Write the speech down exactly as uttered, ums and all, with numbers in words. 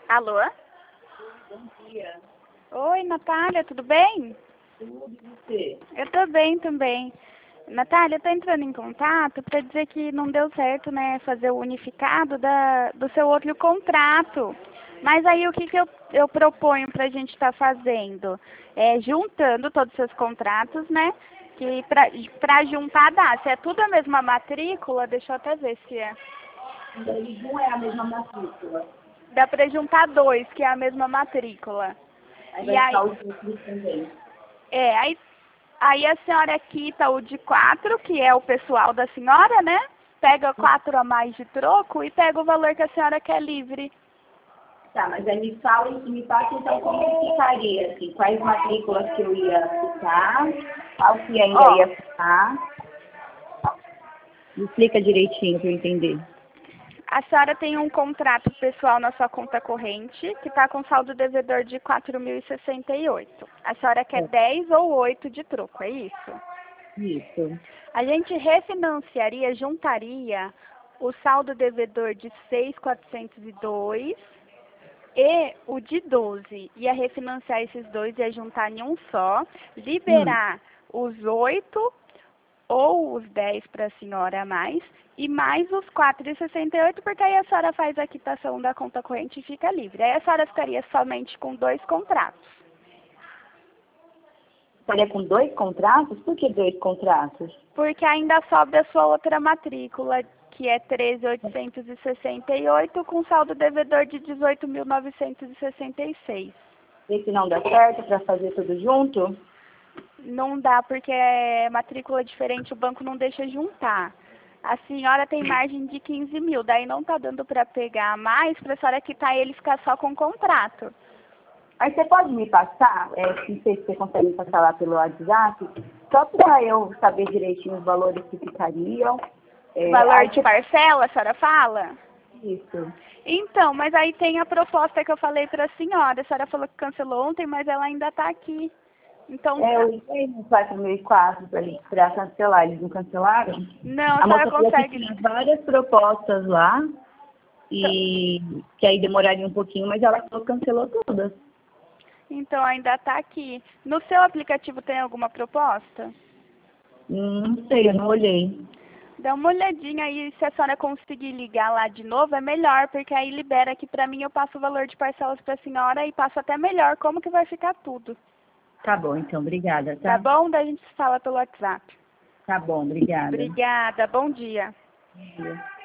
Alô? Bom dia. Oi, Natália, tudo bem? Tudo e você? Eu tô bem também. Natália, eu tô entrando em contato para dizer que não deu certo, né, fazer o unificado da, do seu outro contrato. Mas aí o que, que eu, eu proponho para a gente estar fazendo? É juntando todos os seus contratos, né? Que para juntar dá. Se é tudo a mesma matrícula, deixa eu até ver se é. Eles não é a mesma matrícula. Dá para juntar dois, que é a mesma matrícula. Aí E vai aí, ficar os outros também. é, aí, aí a senhora quita o de quatro, que é o pessoal da senhora, né? Pega quatro a mais de troco e pega o valor que a senhora quer livre. Tá, mas aí me fala e me passa então como que ficaria, assim, quais matrículas que eu ia ficar, qual que ainda Ó, ia ficar. Me explica direitinho para eu entender. a senhora tem um contrato pessoal na sua conta corrente, que está com saldo devedor de quatro mil e sessenta e oito. A senhora quer dez ou oito de troco, é isso? Isso. A gente refinanciaria, juntaria o saldo devedor de seis mil quatrocentos e dois e o de doze. Ia refinanciar esses dois, ia juntar em um só, Hum. liberar os oito ou os dez para a senhora a mais, e mais os quatro vírgula sessenta e oito, porque aí a senhora faz a quitação da conta corrente e fica livre. Aí a senhora ficaria somente com dois contratos. Estaria com dois contratos? Por que dois contratos? Porque ainda sobra a sua outra matrícula, que é treze mil oitocentos e sessenta e oito, com saldo devedor de dezoito mil novecentos e sessenta e seis. Esse não dá certo para fazer tudo junto? Não dá, porque é matrícula diferente, o banco não deixa juntar. A senhora tem margem de quinze mil, daí não está dando para pegar mais, para a senhora quitar ele e ficar só com o contrato. Aí você pode me passar, é, não sei se você consegue me passar lá pelo WhatsApp, só para eu saber direitinho os valores que ficariam. É, Valor aí de você... parcela, a senhora fala? Isso. Então, mas aí tem a proposta que eu falei para a senhora. A senhora falou que cancelou ontem, mas ela ainda está aqui. Então, É, eu liguei no quatro mil e quatro para cancelar, eles não cancelaram? não, a A senhora moça falou que consegue. tinha várias propostas lá e que aí demoraria um pouquinho, mas ela falou que cancelou todas. Então, ainda está aqui. No seu aplicativo tem alguma proposta? Hum, Não sei, eu não olhei. Dá uma olhadinha aí, se a senhora conseguir ligar lá de novo, é melhor, porque aí libera aqui pra mim, eu passo o valor de parcelas pra senhora e passo até melhor como que vai ficar tudo. Tá bom, então, obrigada, Tá tá? bom? Daí a gente se fala pelo WhatsApp. Tá bom, obrigada. Obrigada, bom dia. Bom dia.